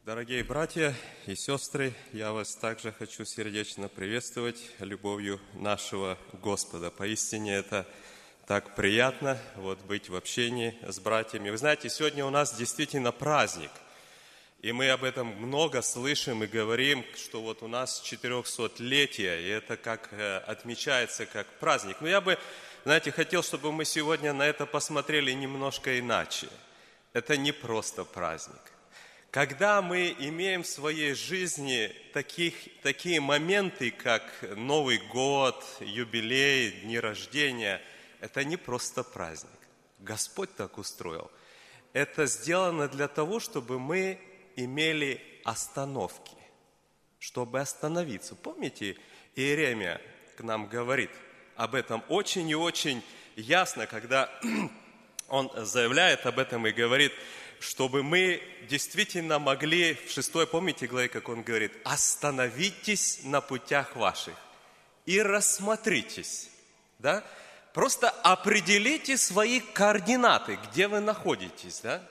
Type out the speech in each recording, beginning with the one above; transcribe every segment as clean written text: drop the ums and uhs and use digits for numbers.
Дорогие братья и сестры, я вас также хочу сердечно приветствовать любовью нашего Господа. Поистине это так приятно быть в общении с братьями. Вы знаете, сегодня у нас действительно праздник. И мы об этом много слышим и говорим, что у нас 400-летие, и это отмечается как праздник. Но я бы, хотел, чтобы мы сегодня на это посмотрели немножко иначе. Это не просто праздник. Когда мы имеем в своей жизни такие моменты, как Новый год, юбилей, дни рождения, это не просто праздник. Господь так устроил. Это сделано для того, чтобы мы имели остановки, чтобы остановиться. Помните, Иеремия к нам говорит об этом очень и очень ясно, когда он заявляет об этом и говорит, чтобы мы действительно могли, в 6 помните главе, как он говорит, остановитесь на путях ваших и рассмотритесь, да? Просто определите свои координаты, где вы находитесь, да?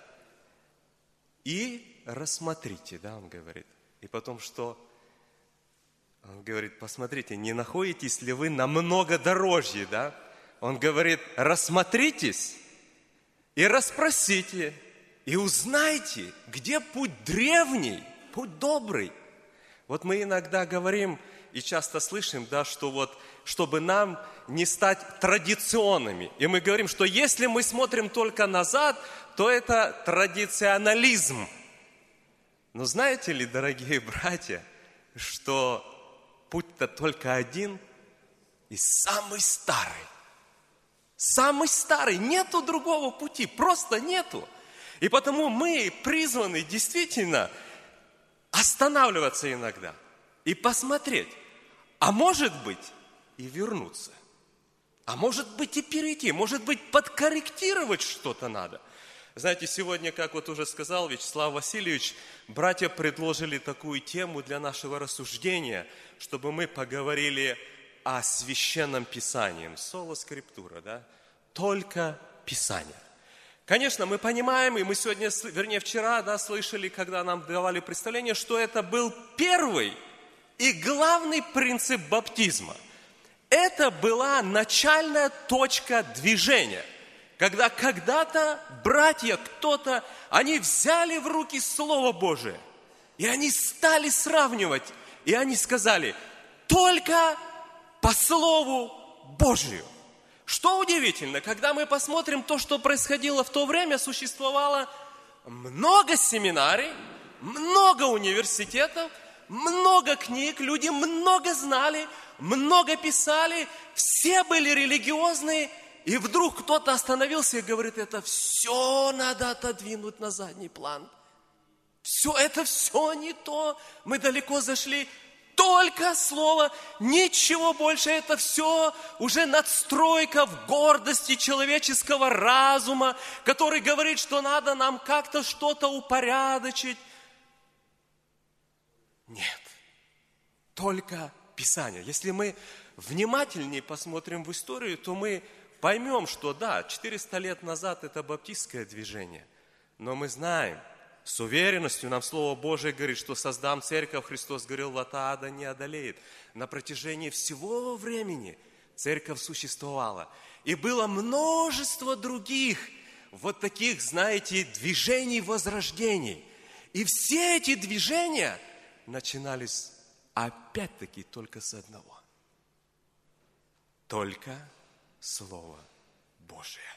И рассмотрите, да, он говорит. И потом что? Он говорит, посмотрите, не находитесь ли вы на многодорожье, да? Он говорит, рассмотритесь и расспросите. И узнайте, где путь древний, путь добрый. Мы иногда говорим и часто слышим, да, что чтобы нам не стать традиционными. И мы говорим, что если мы смотрим только назад, то это традиционализм. Но знаете ли, дорогие братья, что путь-то только один и самый старый. Самый старый, нету другого пути, просто нету. И потому мы призваны действительно останавливаться иногда и посмотреть, а может быть и вернуться, а может быть и перейти, может быть подкорректировать что-то надо. Знаете, сегодня, как уже сказал Вячеслав Васильевич, братья предложили такую тему для нашего рассуждения, чтобы мы поговорили о Священном Писании, соло скриптура, да, только Писание. Конечно, мы понимаем, и мы сегодня, вчера, да, слышали, когда нам давали представление, что это был первый и главный принцип баптизма. Это была начальная точка движения, когда когда-то братья, они взяли в руки Слово Божие, и они стали сравнивать, и они сказали, только по Слову Божию. Что удивительно, когда мы посмотрим то, что происходило в то время, существовало много семинарий, много университетов, много книг, люди много знали, много писали, все были религиозные, и вдруг кто-то остановился и говорит, это все надо отодвинуть на задний план. Это все не то, мы далеко зашли. Только слово, ничего больше, это все уже надстройка в гордости человеческого разума, который говорит, что надо нам как-то что-то упорядочить. Нет, только Писание. Если мы внимательнее посмотрим в историю, то мы поймем, что да, 400 лет назад это баптистское движение, но мы знаем, с уверенностью нам Слово Божие говорит, что создам церковь, Христос говорил, врата ада не одолеет. На протяжении всего времени церковь существовала. И было множество других таких, движений, возрождений. И все эти движения начинались опять-таки только с одного. Только Слово Божие.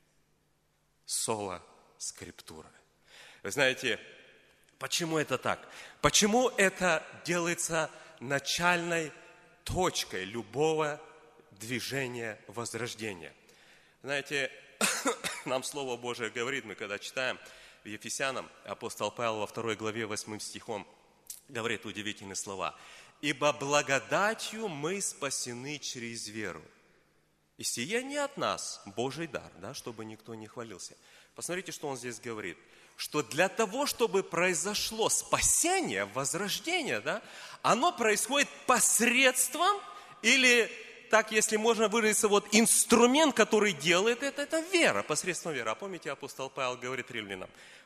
Соло скриптура. Вы знаете, почему это так? Почему это делается начальной точкой любого движения возрождения? Знаете, нам Слово Божие говорит, мы когда читаем в Ефесянам, апостол Павел во 2 главе 8 стихом говорит удивительные слова. «Ибо благодатью мы спасены через веру. И сие не от нас, Божий дар, да, чтобы никто не хвалился». Посмотрите, что он здесь говорит. Что для того, чтобы произошло спасение, возрождение, да, оно происходит посредством, или так, если можно выразиться, инструмент, который делает это вера, посредством веры. А помните, апостол Павел говорит римлянам,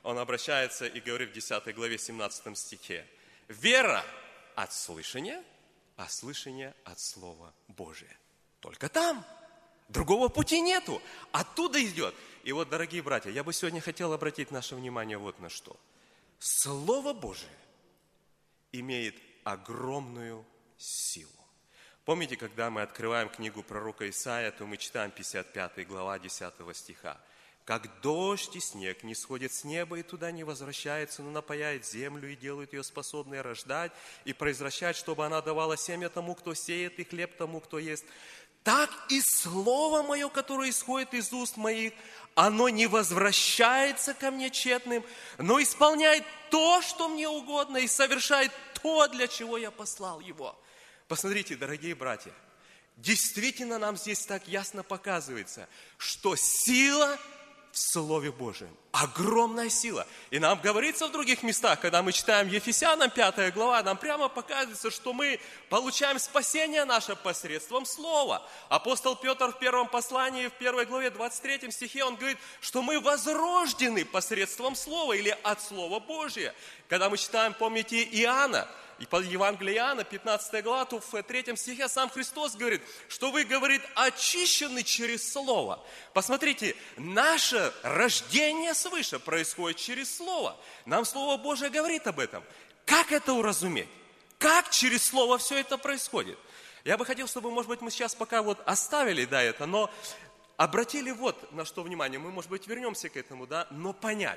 он обращается и говорит в 10 главе 17 стихе. Вера от слышания, а слышание от Слова Божия. Только там. Другого пути нету. Оттуда идет. И вот, дорогие братья, я бы сегодня хотел обратить наше внимание вот на что. Слово Божие имеет огромную силу. Помните, когда мы открываем книгу пророка Исаия, то мы читаем 55 глава 10 стиха. «Как дождь и снег не сходит с неба и туда не возвращается, но напаяет землю и делает ее способной рождать и произвращать, чтобы она давала семя тому, кто сеет, и хлеб тому, кто ест. Так и слово мое, которое исходит из уст моих, оно не возвращается ко мне тщетным, но исполняет то, что мне угодно, и совершает то, для чего я послал его». Посмотрите, дорогие братья, действительно нам здесь так ясно показывается, что сила в Слове Божьем. Огромная сила. И нам говорится в других местах, когда мы читаем Ефесянам 5 глава, нам прямо показывается, что мы получаем спасение наше посредством Слова. Апостол Петр в первом послании, в 1 главе 23 стихе, он говорит, что мы возрождены посредством Слова или от Слова Божия. Когда мы читаем, помните, Иоанна, и по Евангелию Иоанна, 15 глава, то в 3 стихе сам Христос говорит, что вы, говорит, очищены через Слово. Посмотрите, наше рождение свыше происходит через Слово. Нам Слово Божие говорит об этом. Как это уразуметь? Как через Слово все это происходит? Я бы хотел, чтобы, может быть, мы сейчас пока вот оставили, да, это, но обратили вот на что внимание. Мы, может быть, вернемся к этому, да, но понять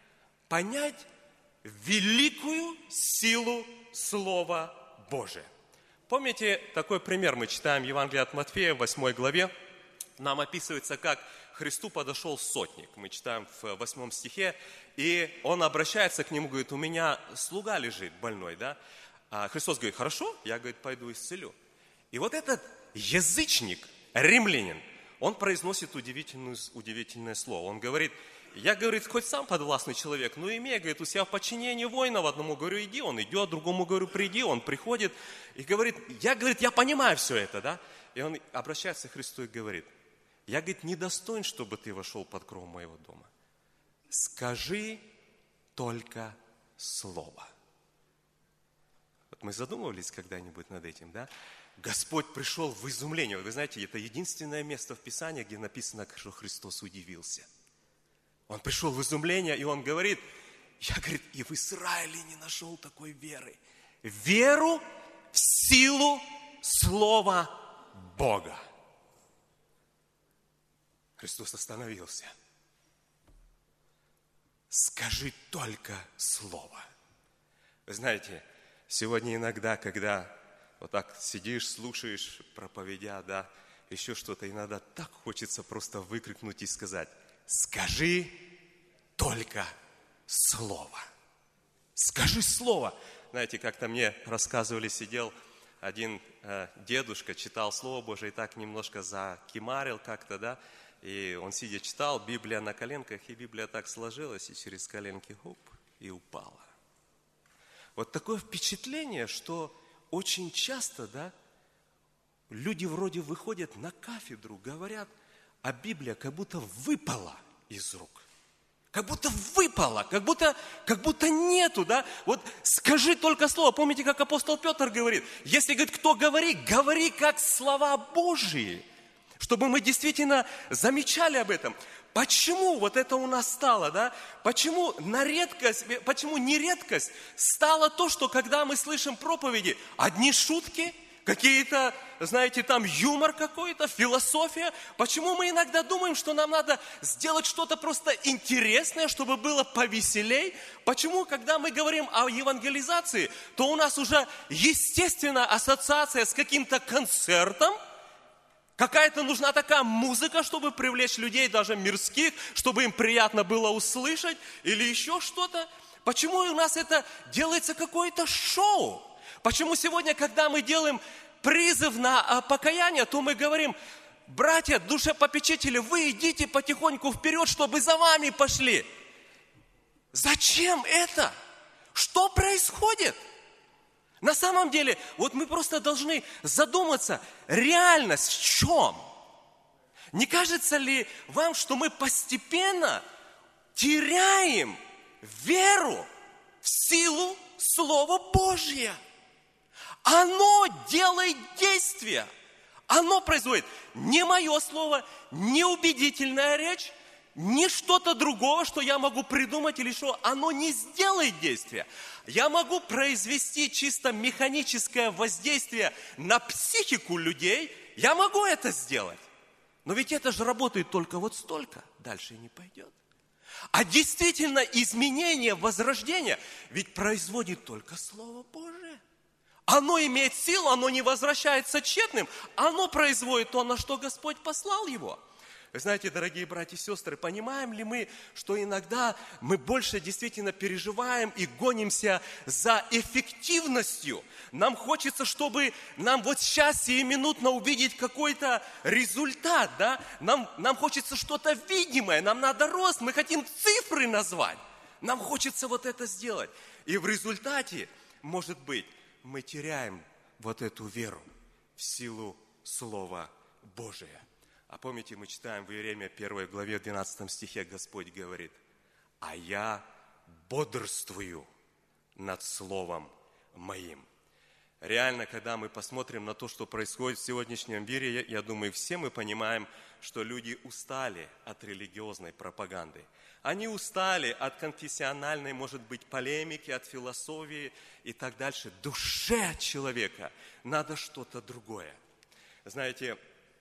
великую силу Слова Божия. Помните, такой пример мы читаем в Евангелии от Матфея, в 8 главе. Нам описывается, как к Христу подошел сотник. Мы читаем в 8 стихе, и он обращается к нему, говорит, у меня слуга лежит больной, да? А Христос говорит, хорошо, я, говорит, пойду исцелю. И вот этот язычник, римлянин, он произносит удивительное слово. Он говорит, я, говорит, хоть сам подвластный человек, но имея, говорит, у себя в подчинении воинов, одному говорю, иди, он идет, другому говорю, приди, он приходит. И говорит, я понимаю все это, да? И он обращается к Христу и говорит, я, говорит, недостоин, чтобы ты вошел под кров моего дома. Скажи только слово. Вот мы задумывались когда-нибудь над этим, да? Господь пришел в изумление. Вы знаете, это единственное место в Писании, где написано, что Христос удивился. Он пришел в изумление, и он говорит, я, говорит, и в Израиле не нашел такой веры. Веру в силу Слова Бога. Христос остановился. Скажи только Слово. Вы знаете, сегодня иногда, когда вот так сидишь, слушаешь проповедя, да, еще что-то, иногда так хочется просто выкрикнуть и сказать, скажи только Слово. Скажи Слово. Знаете, как-то мне рассказывали, сидел один дедушка, читал Слово Божие и так немножко закимарил как-то, да, и он сидя читал, Библия на коленках, и Библия так сложилась, и через коленки, хоп, и упала. Вот такое впечатление, что очень часто, да, люди вроде выходят на кафедру, говорят, а Библия как будто выпала из рук. Как будто выпала, как будто нету, да? Вот скажи только слово. Помните, как апостол Петр говорит? Если, говорит, кто говорит, говори как слова Божьи. Чтобы мы действительно замечали об этом. Почему вот это у нас стало, да? Почему не редкость стало то, что когда мы слышим проповеди, одни шутки, какие-то, знаете, там юмор какой-то, философия. Почему мы иногда думаем, что нам надо сделать что-то просто интересное, чтобы было повеселей? Почему, когда мы говорим о евангелизации, то у нас уже естественно ассоциация с каким-то концертом? Какая-то нужна такая музыка, чтобы привлечь людей, даже мирских, чтобы им приятно было услышать, или еще что-то? Почему у нас это делается какое-то шоу? Почему сегодня, когда мы делаем призыв на покаяние, то мы говорим, братья, душепопечители, вы идите потихоньку вперед, чтобы за вами пошли. Зачем это? Что происходит? На самом деле, вот мы просто должны задуматься, реальность в чем? Не кажется ли вам, что мы постепенно теряем веру в силу Слова Божия. Оно делает действие. Оно производит не мое слово, не убедительная речь, не что-то другого, что я могу придумать или что. Оно не сделает действия. Я могу произвести чисто механическое воздействие на психику людей. Я могу это сделать. Но ведь это же работает только вот столько. Дальше не пойдет. А действительно изменение, возрождение ведь производит только Слово Божие. Оно имеет силу, оно не возвращается тщетным. Оно производит то, на что Господь послал его. Вы знаете, дорогие братья и сестры, понимаем ли мы, что иногда мы больше действительно переживаем и гонимся за эффективностью? Нам хочется, чтобы нам вот сейчас сиюминутно увидеть какой-то результат, да? Нам хочется что-то видимое, нам надо рост, мы хотим цифры назвать. Нам хочется вот это сделать. И в результате, может быть, мы теряем вот эту веру в силу Слова Божия. А помните, мы читаем в Иеремии 1 главе 12 стихе, Господь говорит: «А я бодрствую над Словом Моим». Реально, когда мы посмотрим на то, что происходит в сегодняшнем мире, я думаю, все мы понимаем, что люди устали от религиозной пропаганды. Они устали от конфессиональной, может быть, полемики, от философии и так дальше. Душе человека надо что-то другое. Знаете,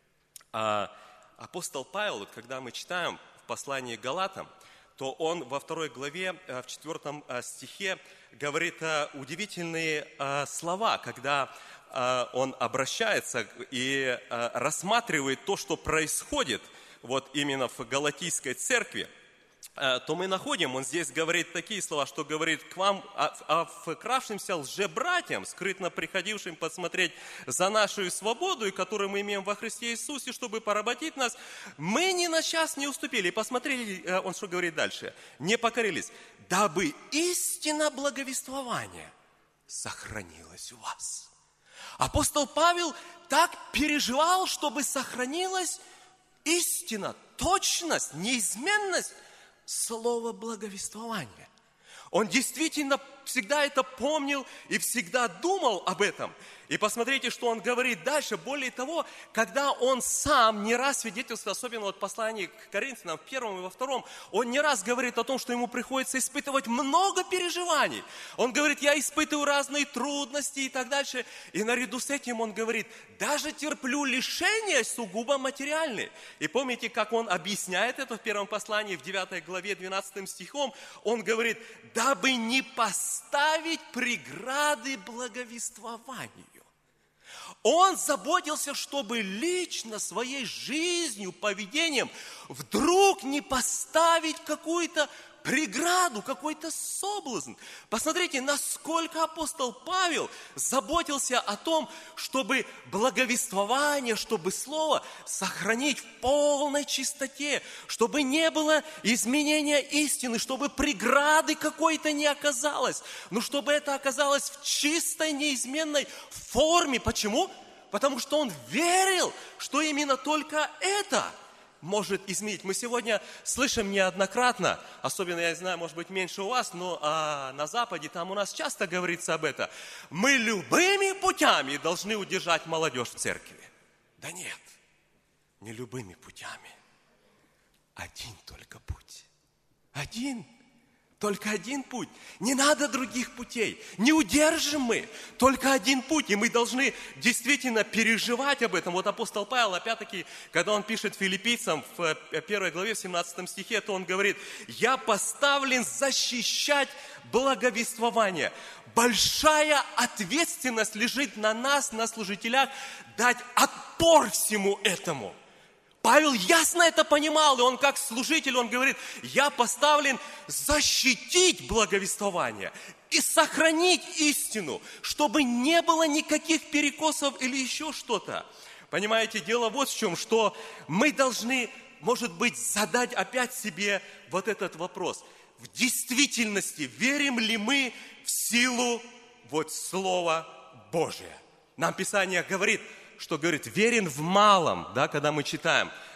апостол Павел, вот когда мы читаем в послании к Галатам, то он во 2 главе, в 4 стихе говорит удивительные слова, когда он обращается и рассматривает то, что происходит вот именно в Галатийской церкви, то мы находим, он здесь говорит такие слова, что говорит: к вам, вкравшимся лжебратьям, скрытно приходившим посмотреть за нашу свободу, и которую мы имеем во Христе Иисусе, чтобы поработить нас, мы ни на час не уступили. И посмотрели, он что говорит дальше: не покорились, дабы истина благовествования сохранилась у вас. Апостол Павел так переживал, чтобы сохранилась истина, точность, неизменность Слово благовествования. Он действительно всегда это помнил и всегда думал об этом. И посмотрите, что он говорит дальше. Более того, когда он сам не раз свидетельствует, особенно вот в послании к Коринфянам, в 1 и во 2, он не раз говорит о том, что ему приходится испытывать много переживаний. Он говорит: я испытываю разные трудности и так дальше. И наряду с этим он говорит: даже терплю лишения сугубо материальные. И помните, как он объясняет это в 1 послании, в 9 главе, 12 стихом? Он говорит: дабы не поставить преграды благовествованию. Он заботился, чтобы лично своей жизнью, поведением вдруг не поставить какую-то преграду, какой-то соблазн. Посмотрите, насколько апостол Павел заботился о том, чтобы благовествование, чтобы слово сохранить в полной чистоте, чтобы не было изменения истины, чтобы преграды какой-то не оказалось, но чтобы это оказалось в чистой, неизменной форме. Почему? Потому что он верил, что именно только это может изменить. Мы сегодня слышим неоднократно, особенно, я знаю, может быть, меньше у вас, но на Западе, там у нас часто говорится об этом. Мы любыми путями должны удержать молодежь в церкви. Да нет, не любыми путями. Один только путь. Только один путь. Не надо других путей. Не удержим мы. Только один путь. И мы должны действительно переживать об этом. Вот апостол Павел, опять-таки, когда он пишет филиппийцам в 1 главе, в 17 стихе, то он говорит: я поставлен защищать благовествование. Большая ответственность лежит на нас, на служителях, дать отпор всему этому. Павел ясно это понимал, и он как служитель, он говорит: я поставлен защитить благовествование и сохранить истину, чтобы не было никаких перекосов или еще что-то. Понимаете, дело вот в чем, что мы должны, может быть, задать опять себе вот этот вопрос. В действительности верим ли мы в силу вот Слова Божия? Нам Писание говорит, что говорит: верен в малом, да, когда мы читаем,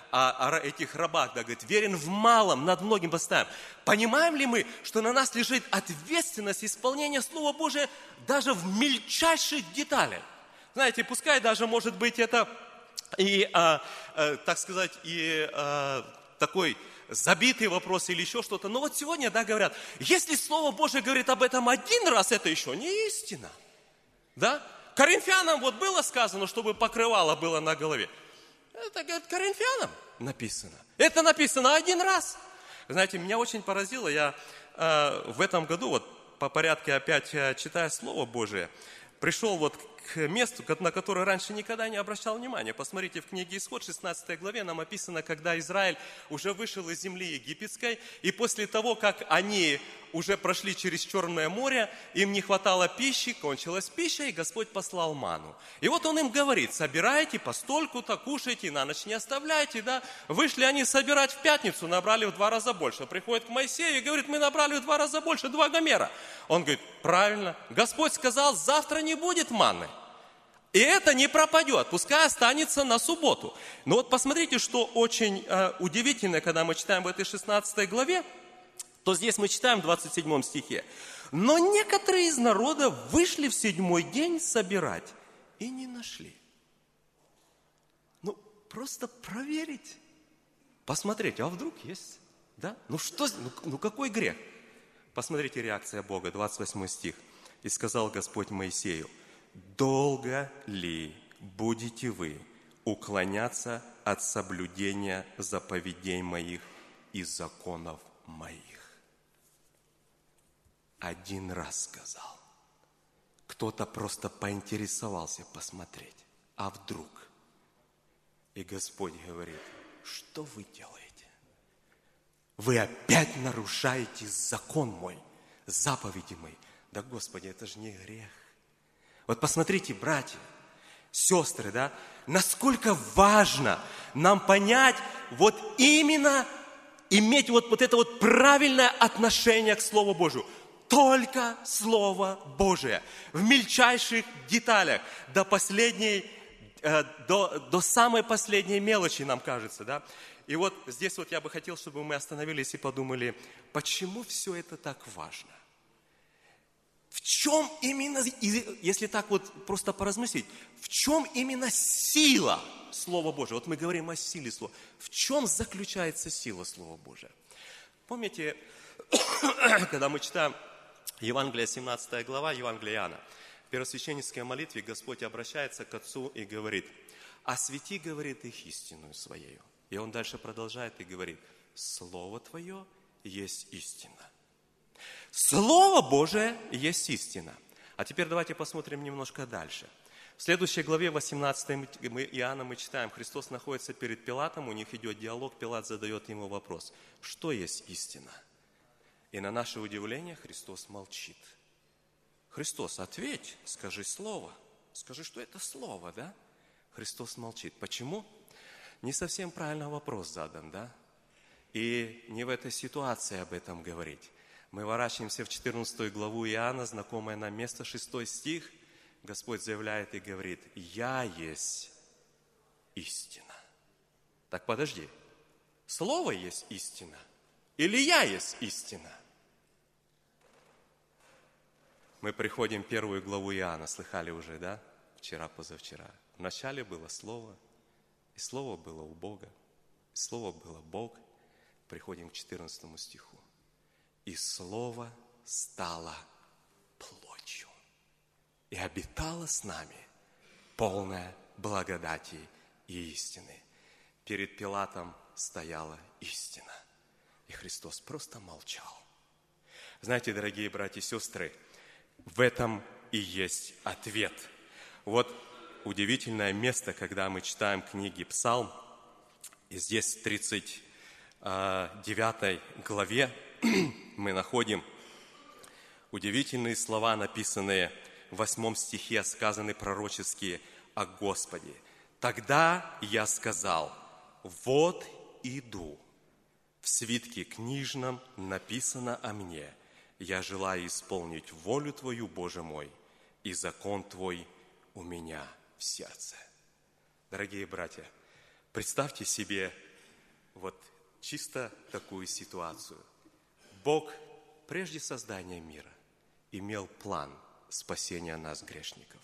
о этих рабах, да, говорит, верен в малом, над многим поставим. Понимаем ли мы, что на нас лежит ответственность исполнения Слова Божия даже в мельчайших деталях? Знаете, пускай даже, может быть, это и, так сказать, и такой забитый вопрос или еще что-то. Но вот сегодня, да, говорят, если Слово Божие говорит об этом один раз, это еще не истина. Да? Коринфянам вот было сказано, чтобы покрывало было на голове. Это, говорит, Коринфянам написано. Это написано один раз. Знаете, меня очень поразило, я в этом году, вот по порядке опять читая Слово Божие, пришел вот к месту, на которое раньше никогда не обращал внимания. Посмотрите, в книге Исход, 16 главе, нам описано, когда Израиль уже вышел из земли египетской, и после того, как они уже прошли через Черное море, им не хватало пищи, кончилась пища, и Господь послал ману. И вот Он им говорит, собирайте постольку-то, кушайте, на ночь не оставляйте, да. Вышли они собирать в пятницу, набрали в 2 раза больше. Приходит к Моисею и говорит, мы набрали в 2 раза больше, 2 гомера. Он говорит, правильно, Господь сказал, завтра не будет манны. И это не пропадет, пускай останется на субботу. Но вот посмотрите, что очень удивительно, когда мы читаем в этой 16 главе, то здесь мы читаем в 27 стихе. Но некоторые из народа вышли в 7-й день собирать и не нашли. Ну, просто проверить, посмотреть, а вдруг есть, да? Ну что, ну какой грех? Посмотрите, реакция Бога, 28 стих. И сказал Господь Моисею, долго ли будете вы уклоняться от соблюдения заповедей моих и законов моих? Один раз сказал. Кто-то просто поинтересовался посмотреть. А вдруг? И Господь говорит, что вы делаете? Вы опять нарушаете закон мой, заповеди мои. Да, Господи, это же не грех. Вот посмотрите, братья, сестры, да, насколько важно нам понять, вот именно иметь вот это вот правильное отношение к Слову Божию. Только Слово Божие в мельчайших деталях, до самой последней мелочи, нам кажется, да. И вот здесь вот я бы хотел, чтобы мы остановились и подумали, почему все это так важно? В чем именно, если так вот просто поразмыслить, в чем именно сила Слова Божия? Вот мы говорим о силе Слова. В чем заключается сила Слова Божия? Помните, когда мы читаем Евангелие, 17 глава, Евангелие Иоанна, в первосвященнической молитве Господь обращается к Отцу и говорит, освети, говорит, их истинную Своею. И Он дальше продолжает и говорит, Слово Твое есть истина. Слово Божие есть истина. А теперь давайте посмотрим немножко дальше. В следующей главе 18 Иоанна мы читаем, Христос находится перед Пилатом, у них идет диалог, Пилат задает ему вопрос, что есть истина? И на наше удивление Христос молчит. Христос, ответь, скажи слово. Скажи, что это слово, да? Христос молчит. Почему? Не совсем правильно вопрос задан, да? И не в этой ситуации об этом говорить. Мы ворачиваемся в 14 главу Иоанна, знакомое нам место, 6 стих. Господь заявляет и говорит, «Я есть истина». Так подожди, Слово есть истина или я есть истина? Мы приходим в 1 главу Иоанна, слыхали уже, да? Вчера, позавчера. Вначале было Слово, и Слово было у Бога, и Слово было Бог. Приходим к 14 стиху. И Слово стало плотью и обитало с нами, полное благодати и истины. Перед Пилатом стояла истина, и Христос просто молчал. Знаете, дорогие братья и сестры, в этом и есть ответ. Вот удивительное место, когда мы читаем книги Псалм, и здесь в 39 главе мы находим удивительные слова, написанные в 8 стихе, сказаны пророческие о Господе. «Тогда я сказал, вот иду, в свитке книжном написано о мне, я желаю исполнить волю Твою, Боже мой, и закон Твой у меня в сердце». Дорогие братья, представьте себе вот чисто такую ситуацию. Бог прежде создания мира имел план спасения нас, грешников.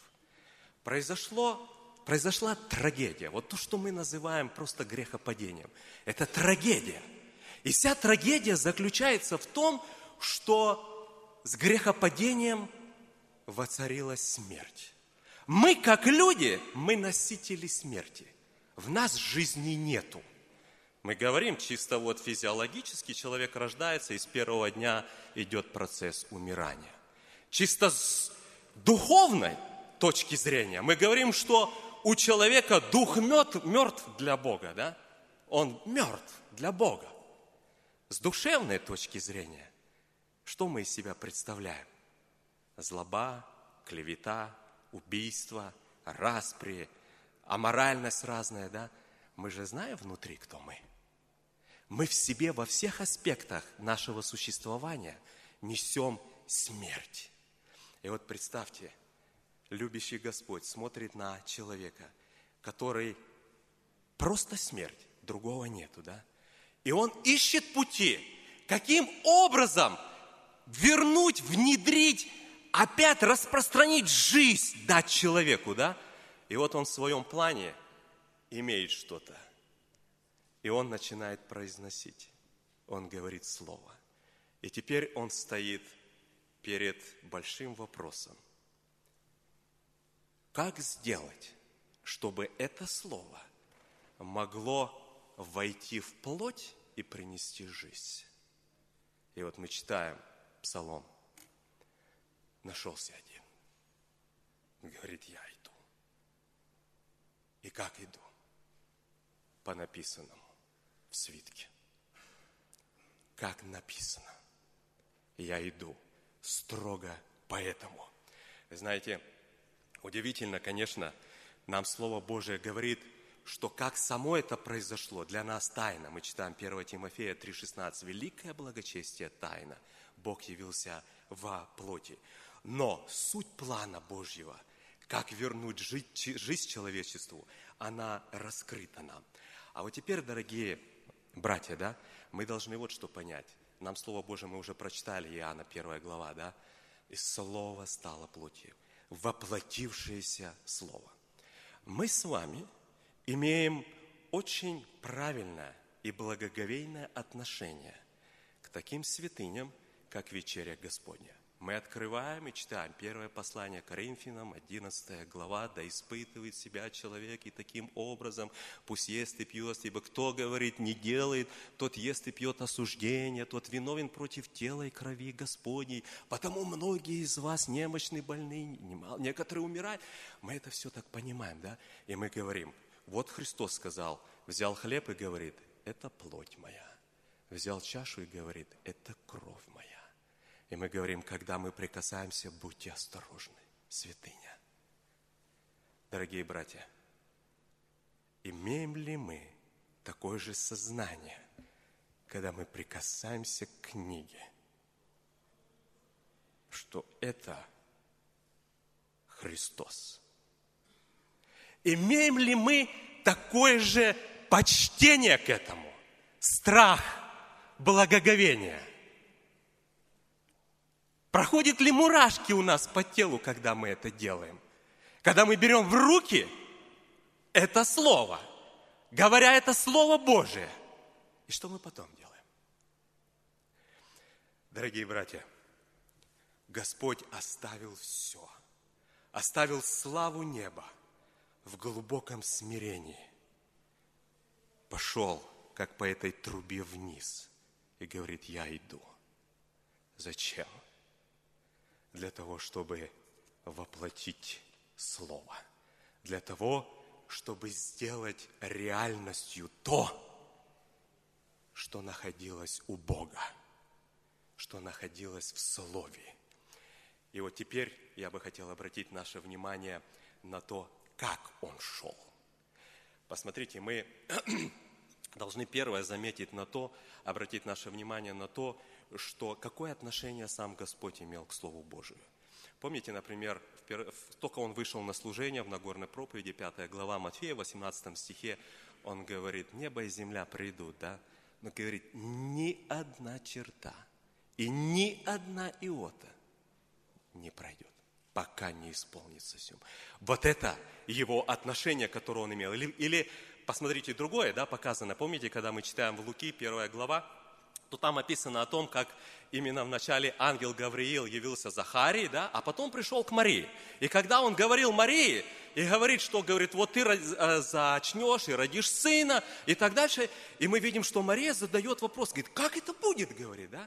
Произошла трагедия. Вот то, что мы называем просто грехопадением. Это трагедия. И вся трагедия заключается в том, что с грехопадением воцарилась смерть. Мы, как люди, мы носители смерти. В нас жизни нету. Мы говорим чисто вот физиологически, человек рождается, и с первого дня идет процесс умирания. Чисто с духовной точки зрения мы говорим, что у человека дух мертв для Бога, да? Он мертв для Бога. С душевной точки зрения, что мы из себя представляем? Злоба, клевета, убийство, распри, аморальность разная, да? Мы же знаем внутри, кто мы. Мы в себе во всех аспектах нашего существования несем смерть. И вот представьте, любящий Господь смотрит на человека, который просто смерть, другого нету, да? И он ищет пути, каким образом вернуть, внедрить, опять распространить жизнь, дать человеку, да? И вот он в своем плане имеет что-то. И он начинает произносить. Он говорит слово. И теперь он стоит перед большим вопросом. Как сделать, чтобы это слово могло войти в плоть и принести жизнь? И вот мы читаем Псалом. Нашелся один. Говорит, я иду. И как иду? По написанному в свитке. Как написано. Я иду строго по этому. Вы знаете, удивительно, конечно, нам Слово Божие говорит, что как само это произошло, для нас тайна. Мы читаем 1 Тимофея 3,16. Великое благочестие тайна. Бог явился во плоти. Но суть плана Божьего, как вернуть жизнь человечеству, она раскрыта нам. А вот теперь, дорогие братья, да, мы должны вот что понять. Нам Слово Божие мы уже прочитали, Иоанна 1 глава, да? И Слово стало плотью, воплотившееся Слово. Мы с вами имеем очень правильное и благоговейное отношение к таким святыням, как вечеря Господня. Мы открываем и читаем первое послание Коринфянам, 11 глава, да испытывает себя человек и таким образом пусть ест и пьет, ибо кто говорит не делает, тот ест и пьет осуждение, тот виновен против тела и крови Господней, потому многие из вас немощны, больны, некоторые умирают. Мы это все так понимаем, да? И мы говорим, вот Христос сказал, взял хлеб и говорит, это плоть моя. Взял чашу и говорит, это кровь моя. И мы говорим, когда мы прикасаемся, будьте осторожны, святыня. Дорогие братья, имеем ли мы такое же сознание, когда мы прикасаемся к книге, что это Христос? Имеем ли мы такое же почтение к этому, страх, благоговение? Проходят ли мурашки у нас по телу, когда мы это делаем? Когда мы берем в руки это Слово, говоря это Слово Божие. И что мы потом делаем? Дорогие братья, Господь оставил все. Оставил славу неба в глубоком смирении. Пошел, как по этой трубе вниз. И говорит, я иду. Зачем? Для того, чтобы воплотить Слово. Для того, чтобы сделать реальностью то, что находилось у Бога, что находилось в Слове. И вот теперь я бы хотел обратить наше внимание на то, как Он шел. Посмотрите, мы должны первое заметить на то, обратить наше внимание на то, что какое отношение сам Господь имел к Слову Божию. Помните, например, только он вышел на служение в Нагорной проповеди, 5 глава Матфея, в 18 стихе, он говорит, небо и земля придут, да? Но говорит, ни одна черта и ни одна иота не пройдет, пока не исполнится все. Вот это его отношение, которое он имел. Или посмотрите, другое, да, показано. Помните, когда мы читаем в Луки, 1 глава, то там описано о том, как именно вначале ангел Гавриил явился Захарии, да, а потом пришел к Марии. И когда он говорил Марии, и говорит, что, говорит, вот ты зачнешь и родишь сына, и так дальше, и мы видим, что Мария задает вопрос, говорит, как это будет, говорит, да?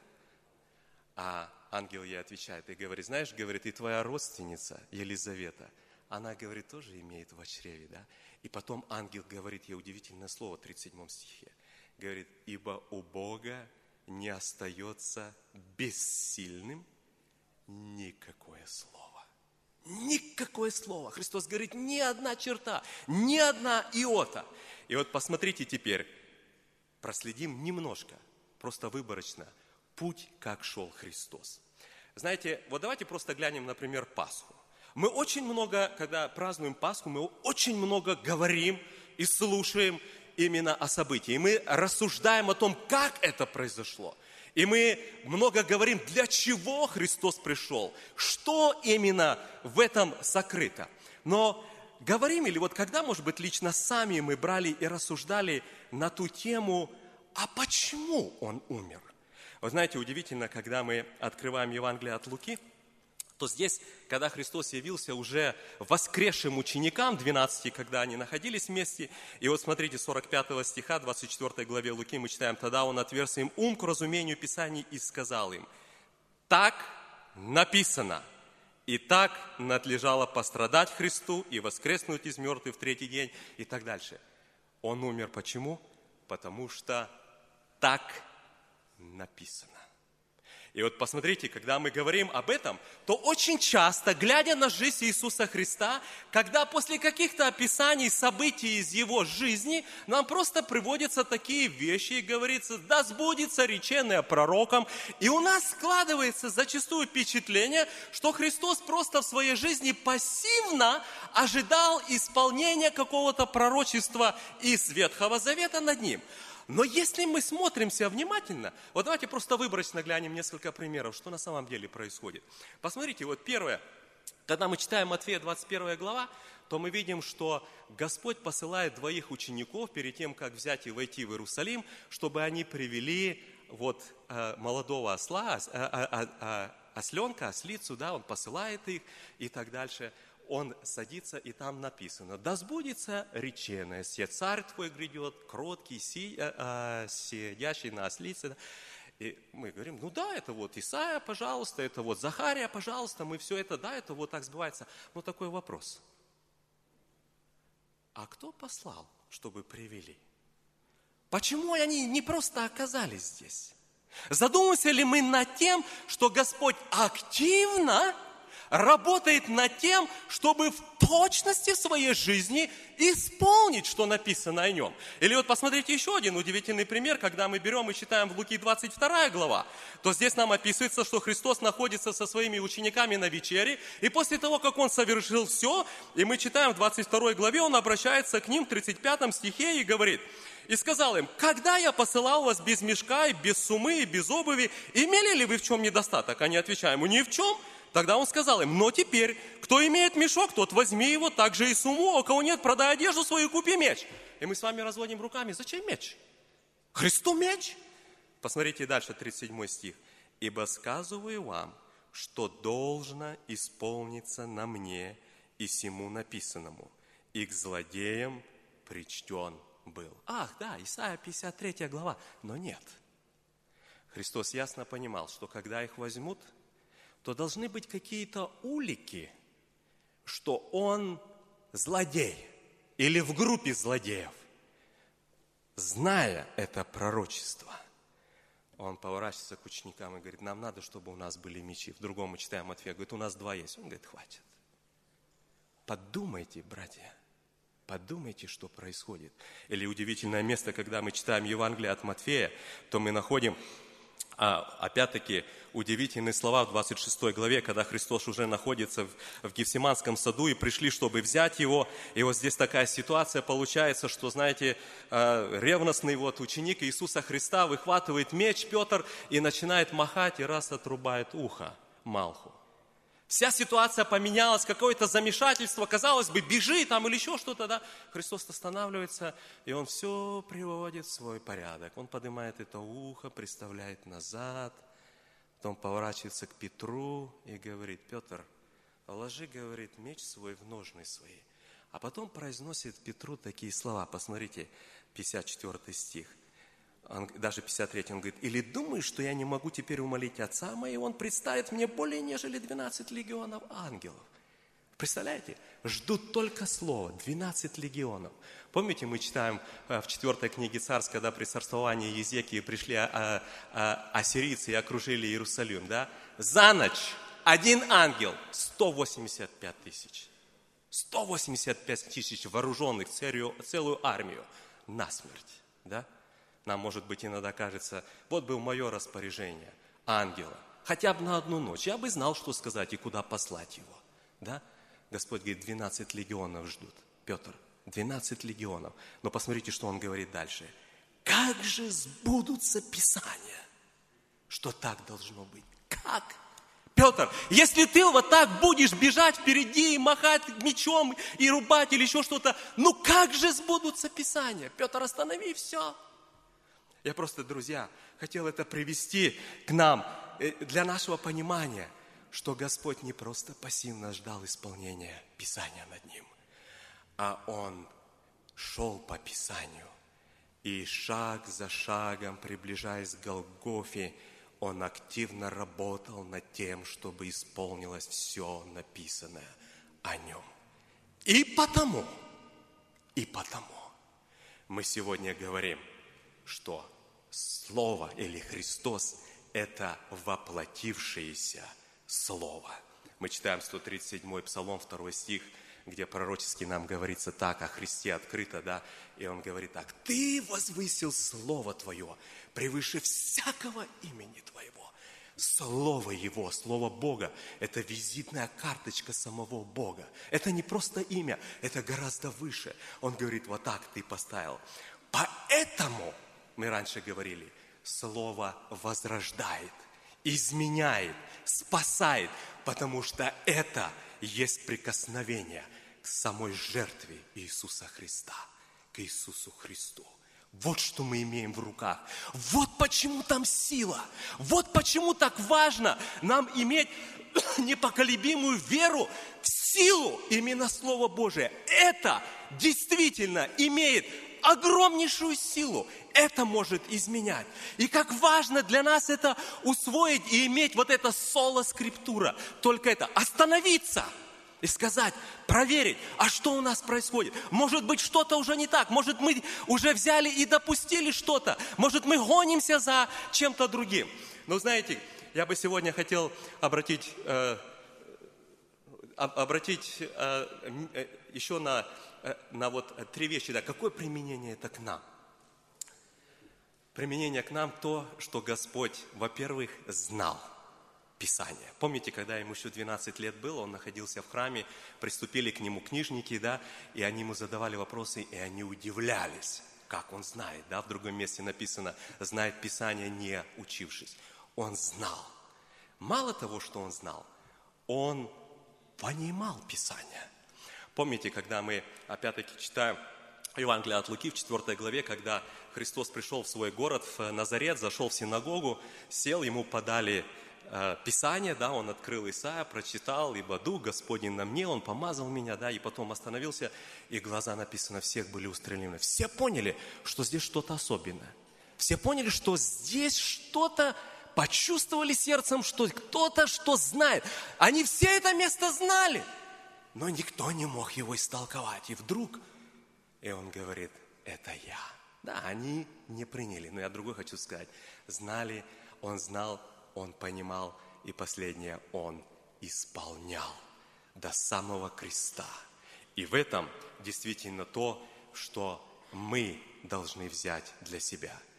А ангел ей отвечает и говорит, знаешь, говорит, и твоя родственница Елизавета, она, говорит, тоже имеет в чреве, да? И потом ангел говорит ей удивительное слово в 37 стихе. Говорит, ибо у Бога не остается бессильным никакое слово. Никакое слово. Христос говорит, ни одна черта, ни одна иота. И вот посмотрите теперь, проследим немножко, просто выборочно, путь, как шел Христос. Знаете, вот давайте просто глянем, например, Пасху. Мы очень много, когда празднуем Пасху, мы очень много говорим и слушаем именно о событии. И мы рассуждаем о том, как это произошло. И мы много говорим, для чего Христос пришел, что именно в этом сокрыто. Но говорим, или вот когда, может быть, лично сами мы брали и рассуждали на ту тему, а почему Он умер? Вы знаете, удивительно, когда мы открываем Евангелие от Луки, то здесь, когда Христос явился уже воскресшим ученикам, 12, когда они находились вместе, и вот смотрите, 45 стиха, 24 главе Луки мы читаем, «Тогда Он отверз им ум к разумению Писаний и сказал им, так написано, и так надлежало пострадать Христу и воскреснуть из мертвых в третий день», и так дальше. Он умер почему? Потому что так написано. И вот посмотрите, когда мы говорим об этом, то очень часто, глядя на жизнь Иисуса Христа, когда после каких-то описаний событий из Его жизни, нам просто приводятся такие вещи и говорится, да сбудется реченное пророком. И у нас складывается зачастую впечатление, что Христос просто в своей жизни пассивно ожидал исполнения какого-то пророчества из Ветхого Завета над Ним. Но если мы смотримся внимательно, вот давайте просто выборочно глянем несколько примеров, что на самом деле происходит. Посмотрите, вот первое, когда мы читаем Матфея 21 глава, то мы видим, что Господь посылает 2 учеников перед тем, как взять и войти в Иерусалим, чтобы они привели вот молодого осла, осленка, ослицу, да, Он посылает их и так дальше. Он садится, и там написано, да сбудется реченое, се царь твой грядет, кроткий, сидящий на ослице. И мы говорим, ну да, это вот Исаия, пожалуйста, это вот Захария, пожалуйста, мы все это, да, это вот так сбывается. Но такой вопрос. А кто послал, чтобы привели? Почему они не просто оказались здесь? Задумаемся ли мы над тем, что Господь активно работает над тем, чтобы в точности своей жизни исполнить, что написано о Нем. Или вот посмотрите еще один удивительный пример, когда мы берем и читаем в Луки 22 глава, то здесь нам описывается, что Христос находится со своими учениками на вечере, и после того, как Он совершил все, и мы читаем в 22 главе, Он обращается к ним в 35 стихе и говорит, и сказал им, когда я посылал вас без мешка, и без сумы, и без обуви, имели ли вы в чем недостаток? Они отвечают ему, ни в чем. Тогда он сказал им, но теперь, кто имеет мешок, тот возьми его, также и сумму, а у кого нет, продай одежду свою, купи меч. И мы с вами разводим руками, зачем меч? Христу меч? Посмотрите дальше, 37 стих. Ибо сказываю вам, что должно исполниться на мне и сему написанному, и к злодеям причтен был. Ах, да, Исайя 53 глава, но нет. Христос ясно понимал, что когда их возьмут, то должны быть какие-то улики, что он злодей или в группе злодеев. Зная это пророчество, он поворачивается к ученикам и говорит, нам надо, чтобы у нас были мечи. В другом мы читаем Матфея, говорит, у нас 2 есть. Он говорит, хватит. Подумайте, братья, подумайте, что происходит. Или удивительное место, когда мы читаем Евангелие от Матфея, то мы находим опять-таки, удивительные слова в 26 главе, когда Христос уже находится в Гефсиманском саду, и пришли, чтобы взять его. И вот здесь такая ситуация получается, что, знаете, ревностный вот ученик Иисуса Христа выхватывает меч, Петр, и начинает махать, и раз отрубает ухо Малху. Вся ситуация поменялась, какое-то замешательство, казалось бы, бежи там или еще что-то, да. Христос останавливается, и Он все приводит в свой порядок. Он поднимает это ухо, приставляет назад, потом поворачивается к Петру и говорит: Петр, положи, говорит, меч свой в ножны свои. А потом произносит Петру такие слова, посмотрите, 54 стих. Даже 53, он говорит: или думаешь, что я не могу теперь умолить Отца моего, Он представит мне более нежели 12 легионов ангелов. Представляете? Ждут только слова, 12 легионов. Помните, мы читаем в 4 книге Царств, когда при царствовании Езекии пришли ассирийцы и окружили Иерусалим, да? За ночь один ангел, 185 тысяч. 185 тысяч вооруженных, целую армию насмерть, да? Нам, может быть, иногда кажется, вот бы в мое распоряжение ангела, хотя бы на одну ночь, я бы знал, что сказать и куда послать его. Да? Господь говорит, 12 легионов ждут. Петр, 12 легионов. Но посмотрите, что он говорит дальше. Как же сбудутся Писания, что так должно быть? Как? Петр, если ты вот так будешь бежать впереди и махать мечом и рубать или еще что-то, ну как же сбудутся Писания? Петр, останови все. Я просто, друзья, хотел это привести к нам для нашего понимания, что Господь не просто пассивно ждал исполнения Писания над Ним, а Он шел по Писанию. И шаг за шагом, приближаясь к Голгофе, Он активно работал над тем, чтобы исполнилось все написанное о Нем. И потому мы сегодня говорим, что Слово или Христос – это воплотившееся Слово. Мы читаем 137-й Псалом, 2 стих, где пророчески нам говорится так, о Христе открыто, да, и он говорит так: «Ты возвысил Слово Твое превыше всякого имени Твоего». Слово Его, Слово Бога – это визитная карточка самого Бога. Это не просто имя, это гораздо выше. Он говорит, вот так ты поставил. Поэтому, мы раньше говорили, Слово возрождает, изменяет, спасает, потому что это есть прикосновение к самой жертве Иисуса Христа, к Иисусу Христу. Вот что мы имеем в руках. Вот почему там сила. Вот почему так важно нам иметь непоколебимую веру в силу именно Слова Божия. Это действительно имеет огромнейшую силу. Это может изменять. И как важно для нас это усвоить и иметь вот это соло скриптура. Только это остановиться и сказать, проверить, а что у нас происходит. Может быть, что-то уже не так. Может, мы уже взяли и допустили что-то. Может, мы гонимся за чем-то другим. Но знаете, я бы сегодня хотел обратить еще на вот 3 вещи. Да. Какое применение это к нам? Применение к нам то, что Господь, во-первых, знал Писание. Помните, когда ему еще 12 лет было, он находился в храме, приступили к нему книжники, да, и они ему задавали вопросы, и они удивлялись, как он знает, да, в другом месте написано, знает Писание, не учившись. Он знал. Мало того, что он знал, он понимал Писание. Помните, когда мы, опять-таки, читаем Евангелие от Луки в 4 главе, когда Христос пришел в свой город, в Назарет, зашел в синагогу, сел, ему подали Писание, да, он открыл Исаия, прочитал, ибо Дух Господень на мне, Он помазал меня, да, и потом остановился, и глаза, написано, всех были устремлены. Все поняли, что здесь что-то особенное. Все поняли, что здесь что-то, почувствовали сердцем, что кто-то что знает. Они все это место знали, но никто не мог его истолковать. И вдруг, и он говорит, это я. Да, они не приняли, но я другое хочу сказать. Знали, он знал, он понимал, и последнее, он исполнял до самого креста. И в этом действительно то, что мы должны взять для себя.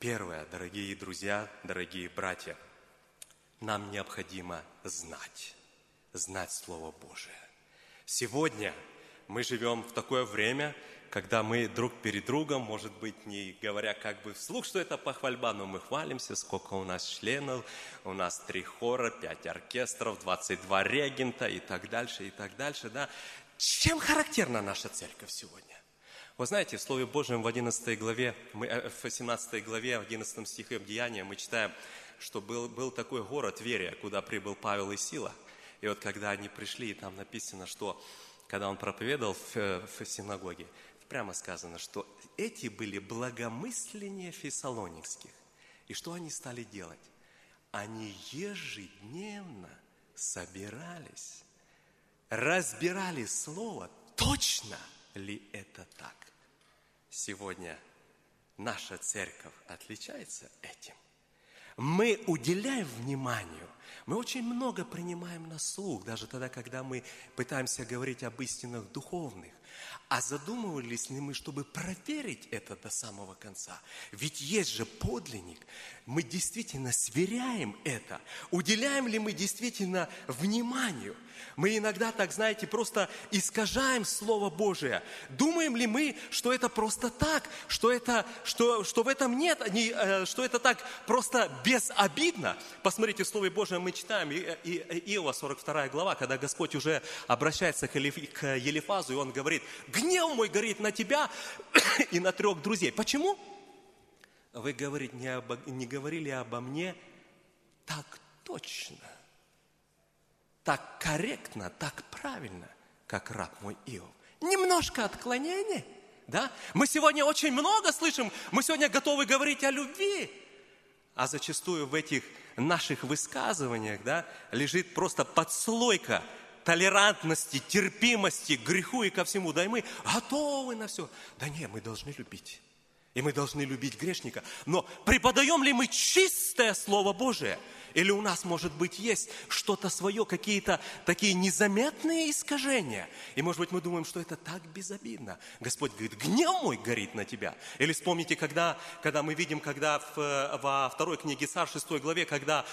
Первое, дорогие друзья, дорогие братья, нам необходимо знать Слово Божие. Сегодня мы живем в такое время, когда мы друг перед другом, может быть, не говоря как бы вслух, что это похвальба, но мы хвалимся, сколько у нас членов, у нас 3 хора, 5 оркестров, 22 регента и так дальше, да. Чем характерна наша церковь сегодня? Вы знаете, в Слове Божьем в 11 главе, в 17 главе, 11 стихе в Деяниях мы читаем, что был такой город Верия, куда прибыл Павел и Сила. И вот когда они пришли, и там написано, что когда он проповедовал в синагоге, прямо сказано, что эти были благомысленнее фессалоникских. И что они стали делать? Они ежедневно собирались, разбирали слово, точно ли это так. Сегодня наша церковь отличается этим. Мы уделяем вниманию, мы очень много принимаем на слух, даже тогда, когда мы пытаемся говорить об истинах духовных. А задумывались ли мы, чтобы проверить это до самого конца? Ведь есть же подлинник. Мы действительно сверяем это. Уделяем ли мы действительно вниманию? Мы иногда, так знаете, просто искажаем Слово Божие. Думаем ли мы, что это просто так, что в этом нет, что это так просто безобидно? Посмотрите, в Слове Божьем мы читаем, Иова, 42 глава, когда Господь уже обращается к Елифазу, и он говорит: гнев мой горит на тебя и на 3 друзей. Почему? Вы, говорит, не говорили обо мне так точно, так корректно, так правильно, как раб мой Иов. Немножко отклонений, да? Мы сегодня очень много слышим, мы сегодня готовы говорить о любви, а зачастую в этих наших высказываниях, да, лежит просто подслойка толерантности, терпимости к греху и ко всему. Да и мы готовы на все. Да нет, мы должны любить. И мы должны любить грешника. Но преподаем ли мы чистое Слово Божие? Или у нас, может быть, есть что-то свое, какие-то такие незаметные искажения? И, может быть, мы думаем, что это так безобидно. Господь говорит: гнев мой горит на тебя. Или вспомните, когда мы видим, когда во 2 книге Царь, 6 главе, когда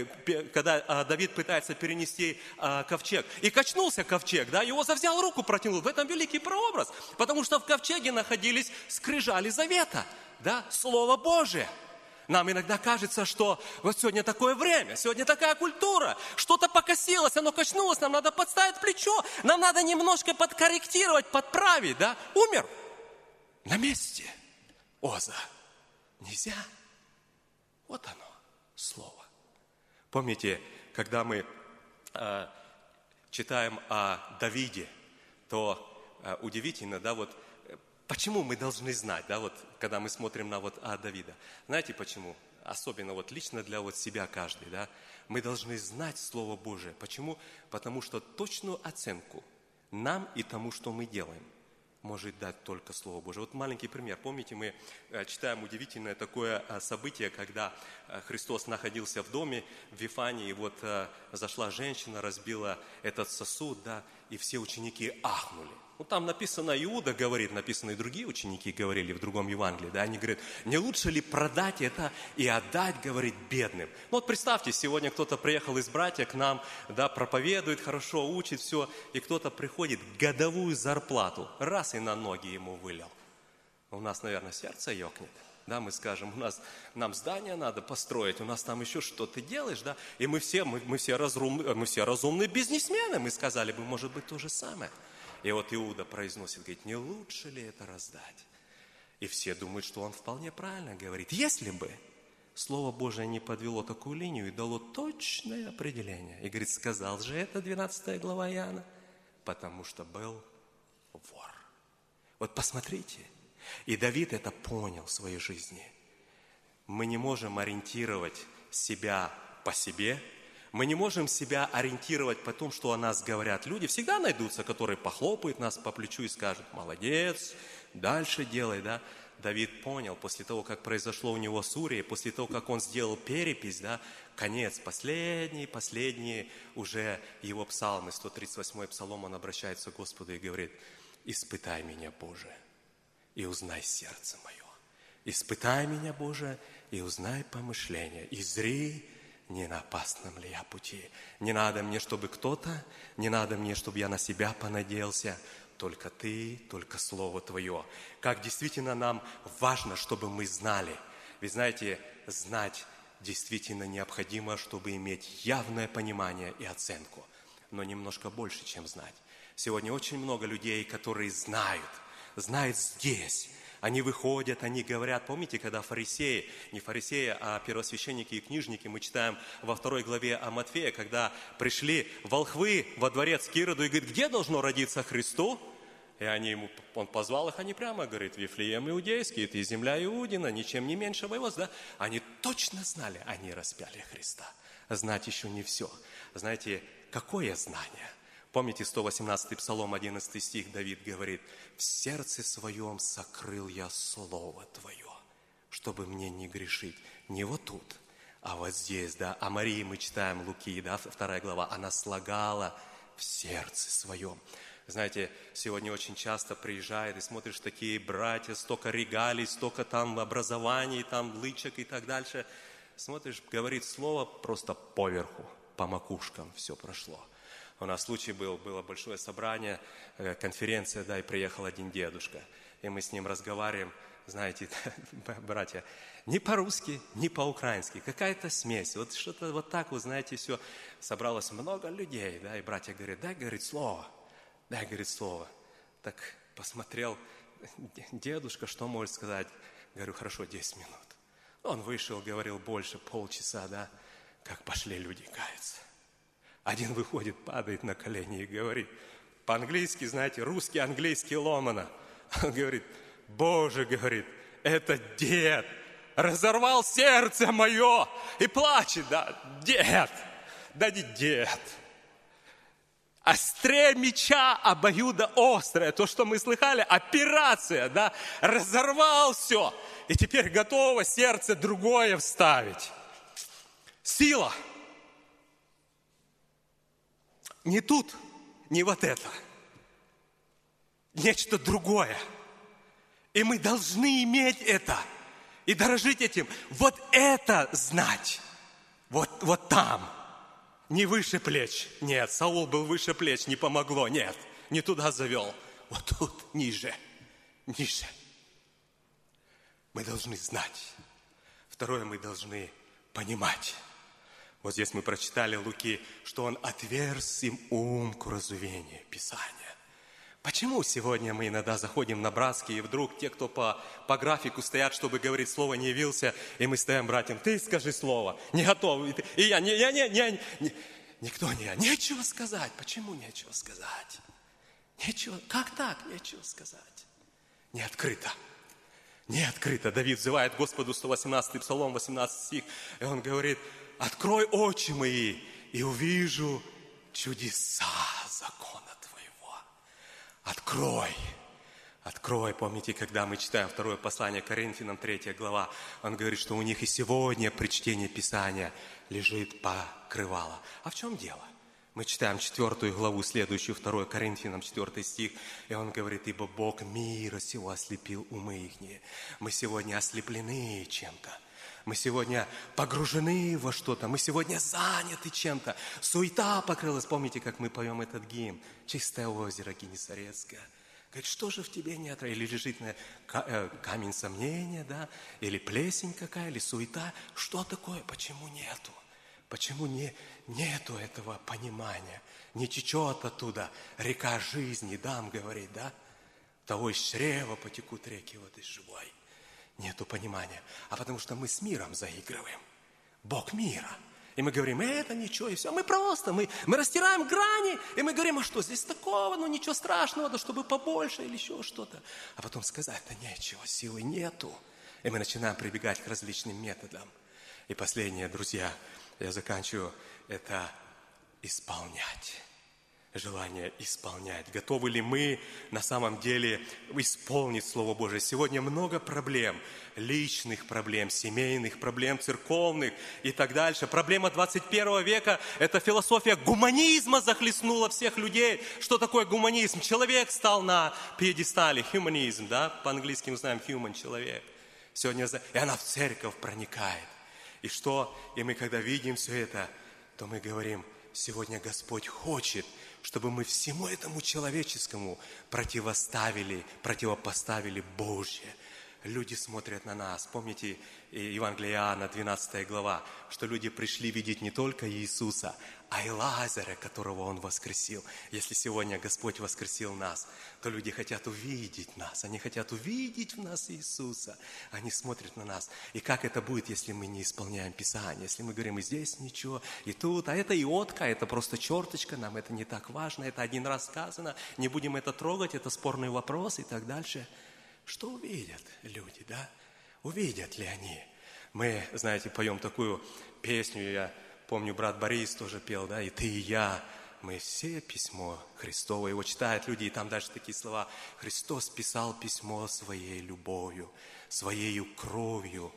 Давид пытается перенести ковчег. И качнулся ковчег, да, его взял руку, протянул. В этом великий прообраз. Потому что в ковчеге находились скрижали завета, да, Слово Божие. Нам иногда кажется, что вот сегодня такое время, сегодня такая культура, что-то покосилось, оно качнулось, нам надо подставить плечо, нам надо немножко подкорректировать, подправить, да? Умер на месте. Оза. Нельзя. Вот оно, слово. Помните, когда мы читаем о Давиде, то удивительно, да, вот почему мы должны знать, да, вот, когда мы смотрим на Давида? Знаете почему? Особенно лично для себя каждый, да? Мы должны знать Слово Божие. Почему? Потому что точную оценку нам и тому, что мы делаем, может дать только Слово Божие. Вот маленький пример. Помните, мы читаем удивительное такое событие, когда Христос находился в доме в Вифании, и зашла женщина, разбила этот сосуд, да, и все ученики ахнули. Там написано, Иуда говорит, написано и другие ученики говорили в другом Евангелии, да, они говорят: не лучше ли продать это и отдать, говорит, бедным? Представьте, сегодня кто-то приехал из братьев к нам, да, проповедует хорошо, учит все, и кто-то приходит, годовую зарплату раз и на ноги ему вылил. У нас, наверное, сердце ёкнет. Да, мы скажем: нам здание надо построить, у нас там еще что ты делаешь, да? И мы все разумные бизнесмены, мы сказали бы, может быть, то же самое. И Иуда произносит, говорит: не лучше ли это раздать? И все думают, что он вполне правильно говорит. Если бы Слово Божие не подвело такую линию и дало точное определение. И говорит: сказал же это, 12 глава Иоанна, потому что был вор. Посмотрите. И Давид это понял в своей жизни. Мы не можем ориентировать себя по себе. Мы не можем себя ориентировать по тому, что о нас говорят люди. Всегда найдутся, которые похлопают нас по плечу и скажут: молодец, дальше делай, да. Давид понял, после того, как произошло у него с Урией, после того, как он сделал перепись, да, конец, последние уже его псалмы, 138-й псалом, он обращается к Господу и говорит: испытай меня, Боже, и узнай сердце мое. Испытай меня, Боже, и узнай помышления, и зри, не на опасном ли я пути. Не надо мне, чтобы кто-то, не надо мне, чтобы я на себя понадеялся. Только Ты, только Слово Твое. Как действительно нам важно, чтобы мы знали. Ведь знаете, знать действительно необходимо, чтобы иметь явное понимание и оценку. Но немножко больше, чем знать. Сегодня очень много людей, которые знают здесь. Они выходят, они говорят. Помните, когда фарисеи, не фарисеи, а первосвященники и книжники, мы читаем во 2 главе о Матфея, когда пришли волхвы во дворец к Ироду и говорят, где должно родиться Христу? И он позвал их, они прямо говорят, Вифлеем иудейский, это и земля Иудина, ничем не меньше воевоз, да? Они точно знали, они распяли Христа. Знать еще не все. Знаете, какое знание? Помните 118-й Псалом, 11 стих, Давид говорит, «В сердце своем сокрыл я Слово Твое, чтобы мне не грешить». Не вот тут, а вот здесь, да. О Марии мы читаем Луки, да, 2 глава, она слагала в сердце своем. Знаете, сегодня очень часто приезжает и смотришь, такие братья, столько регалий, столько там образований, там лычек и так дальше. Смотришь, говорит слово просто поверху, по макушкам все прошло. У нас случай было большое собрание, конференция, да, и приехал один дедушка. И мы с ним разговариваем, знаете, братья, ни по-русски, ни по-украински, какая-то смесь. Вот что-то вот так, вы знаете, все. Собралось много людей, да, и братья говорят, дай, говорит, слово. Дай, говорит, слово. Так посмотрел дедушка, что может сказать. Говорю, хорошо, 10 минут. Он вышел, говорил больше полчаса, да, как пошли люди каяться. Один выходит, падает на колени и говорит, по-английски, знаете, русский, английский ломано. Он говорит, Боже, говорит, этот дед разорвал сердце мое и плачет, да, дед, да не дед. Острее меча обоюдоострое, то, что мы слыхали, операция, да, разорвал все. И теперь готово сердце другое вставить. Сила. Не тут, не вот это. Нечто другое. И мы должны иметь это. И дорожить этим. Вот это знать. Вот там. Не выше плеч. Нет, Саул был выше плеч, не помогло. Нет, не туда завел. Вот тут ниже. Ниже. Мы должны знать. Второе, мы должны понимать. Вот здесь мы прочитали Луки, что он отверз им ум к уразумению Писания. Почему сегодня мы иногда заходим на братские, и вдруг те, кто по графику стоят, чтобы говорить слово, не явился, и мы стоим, братьям, ты скажи слово, не готов. И я, никто не, нечего сказать. Почему нечего сказать? Нечего, как так нечего сказать? Не открыто. Не открыто. Давид взывает Господу, 118-й Псалом, 18 стих, и он говорит, открой очи мои, и увижу чудеса закона Твоего. Открой. Помните, когда мы читаем 2 послание Коринфянам, 3 глава, он говорит, что у них и сегодня при чтении Писания лежит покрывало. А в чем дело? Мы читаем 4 главу, следующую, 2 Коринфянам, 4 стих, и он говорит, ибо Бог мира сего ослепил умы ихние. Мы сегодня ослеплены чем-то. Мы сегодня погружены во что-то. Мы сегодня заняты чем-то. Суета покрылась. Помните, как мы поем этот гимн? «Чистое озеро Генесарецкое». Говорит, что же в тебе нет? Или лежит камень сомнения, да? Или плесень какая, или суета. Что такое? Почему нету? Почему нету этого понимания? Не течет оттуда река жизни, дам говорит, да? Того из чрева потекут реки воды живой. Нету понимания. А потому что мы с миром заигрываем. Бог мира. И мы говорим, это ничего, и все. Мы просто, мы растираем грани, и мы говорим, а что здесь такого? Ну ничего страшного, да чтобы побольше или еще что-то. А потом сказать-то нечего, силы нету. И мы начинаем прибегать к различным методам. И последнее, друзья, я заканчиваю, это исполнять. Желание исполнять. Готовы ли мы на самом деле исполнить Слово Божие? Сегодня много проблем, личных проблем, семейных проблем, церковных и так дальше. Проблема 21 века – это философия гуманизма захлестнула всех людей. Что такое гуманизм? Человек стал на пьедестале, humanism, да? По-английски мы знаем human, человек. Сегодня, и она в церковь проникает. И что? И мы, когда видим все это, то мы говорим, сегодня Господь хочет, чтобы мы всему этому человеческому противопоставили Божье. Люди смотрят на нас. Помните Евангелие Иоанна, 12 глава, что люди пришли видеть не только Иисуса, а и Лазаря, которого Он воскресил. Если сегодня Господь воскресил нас, то люди хотят увидеть нас. Они хотят увидеть в нас Иисуса. Они смотрят на нас. И как это будет, если мы не исполняем Писание? Если мы говорим, и здесь ничего, и тут, а это иотка, это просто черточка, нам это не так важно, это один раз сказано, не будем это трогать, это спорный вопрос и так дальше. Что увидят люди, да? Увидят ли они? Мы, знаете, поем такую песню, я помню, брат Борис тоже пел, да, и ты, и я, мы все письмо Христово, его читают люди, и там дальше такие слова. Христос писал письмо своей любовью, своей кровью,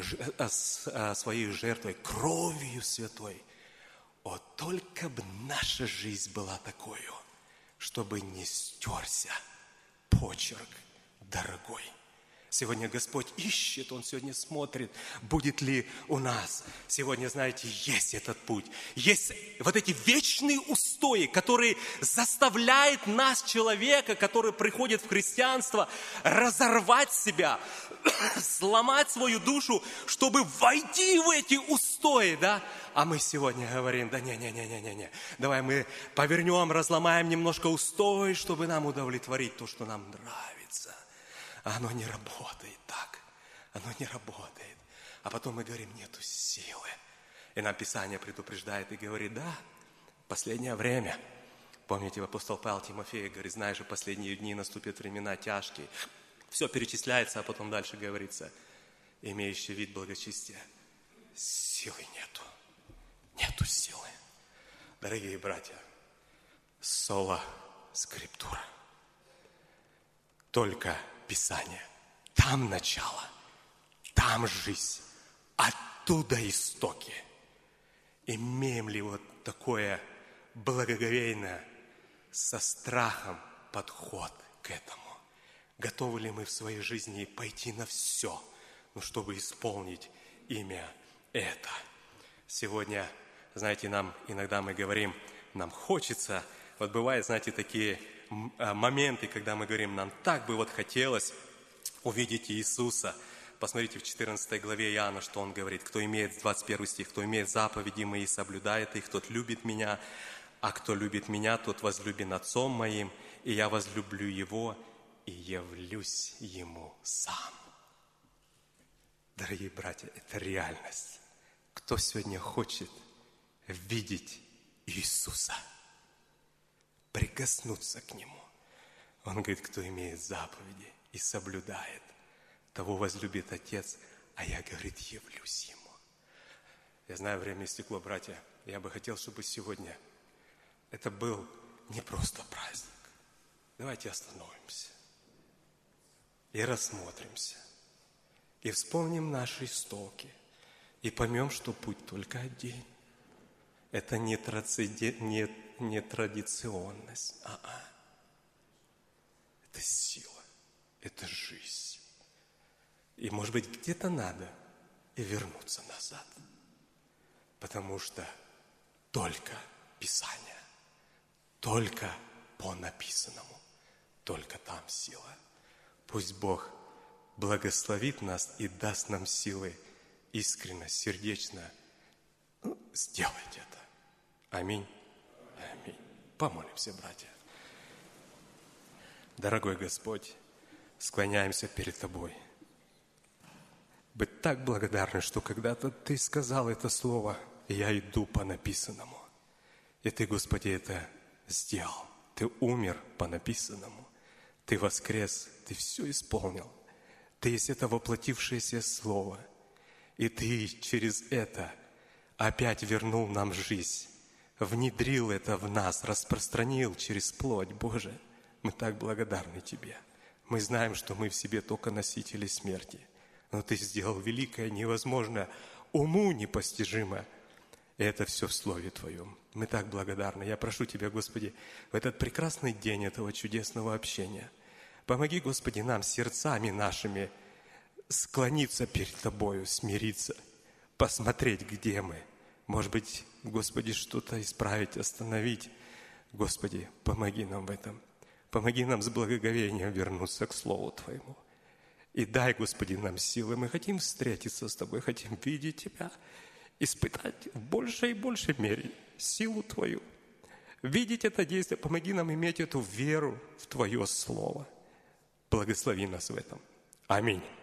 своей жертвой, кровью святой. О, только бы наша жизнь была такой, чтобы не стерся почерк дорогой. Сегодня Господь ищет, Он сегодня смотрит, будет ли у нас. Сегодня, знаете, есть этот путь. Есть вот эти вечные устои, которые заставляют нас, человека, который приходит в христианство, разорвать себя, сломать свою душу, чтобы войти в эти устои, да? А мы сегодня говорим, да не, давай мы повернем, разломаем немножко устои, чтобы нам удовлетворить то, что нам нравится. А оно не работает так. Оно не работает. А потом мы говорим, нету силы. И нам Писание предупреждает и говорит, да, последнее время. Помните, апостол Павел Тимофею говорит, знаешь же, последние дни наступят времена тяжкие. Все перечисляется, а потом дальше говорится, имеющий вид благочестия. Силы нету. Нету силы. Дорогие братья, сола скриптура. Только Писание. Там начало, там жизнь, оттуда истоки. Имеем ли вот такое благоговейное, со страхом подход к этому? Готовы ли мы в своей жизни пойти на все, чтобы исполнить имя это? Сегодня, знаете, иногда мы говорим, нам хочется, вот бывает, знаете, такие моменты, когда мы говорим, нам так бы вот хотелось увидеть Иисуса. Посмотрите в 14 главе Иоанна, что он говорит, кто имеет, 21 стих, кто имеет заповеди мои, соблюдает их, тот любит меня, а кто любит меня, тот возлюбен Отцом моим, и я возлюблю его и явлюсь ему сам. Дорогие братья, это реальность. Кто сегодня хочет видеть Иисуса? Прикоснуться к Нему. Он говорит, кто имеет заповеди и соблюдает, того возлюбит Отец, а я, говорит, явлюсь Ему. Я знаю, время истекло, братья. Я бы хотел, чтобы сегодня это был не просто праздник. Давайте остановимся и рассмотримся, и вспомним наши истоки, и поймем, что путь только один. Это не традиционность, это сила, это жизнь. И, может быть, где-то надо и вернуться назад, потому что только Писание, только по написанному, только там сила. Пусть Бог благословит нас и даст нам силы искренне, сердечно сделать это. Аминь. Аминь. Помолимся, братья. Дорогой Господь, склоняемся перед Тобой. Быть так благодарны, что когда-то Ты сказал это слово, и я иду по написанному. И Ты, Господи, это сделал. Ты умер по написанному. Ты воскрес, Ты все исполнил. Ты есть это воплотившееся слово. И Ты через это опять вернул нам жизнь, внедрил это в нас, распространил через плоть. Боже, мы так благодарны Тебе. Мы знаем, что мы в себе только носители смерти. Но Ты сделал великое, невозможное, уму непостижимое. И это все в Слове Твоем. Мы так благодарны. Я прошу Тебя, Господи, в этот прекрасный день этого чудесного общения, помоги, Господи, нам сердцами нашими склониться перед Тобою, смириться, посмотреть, где мы. Может быть, Господи, что-то исправить, остановить. Господи, помоги нам в этом. Помоги нам с благоговением вернуться к Слову Твоему. И дай, Господи, нам силы. Мы хотим встретиться с Тобой, хотим видеть Тебя, испытать в большей и большей мере силу Твою. Видеть это действие, помоги нам иметь эту веру в Твое Слово. Благослови нас в этом. Аминь.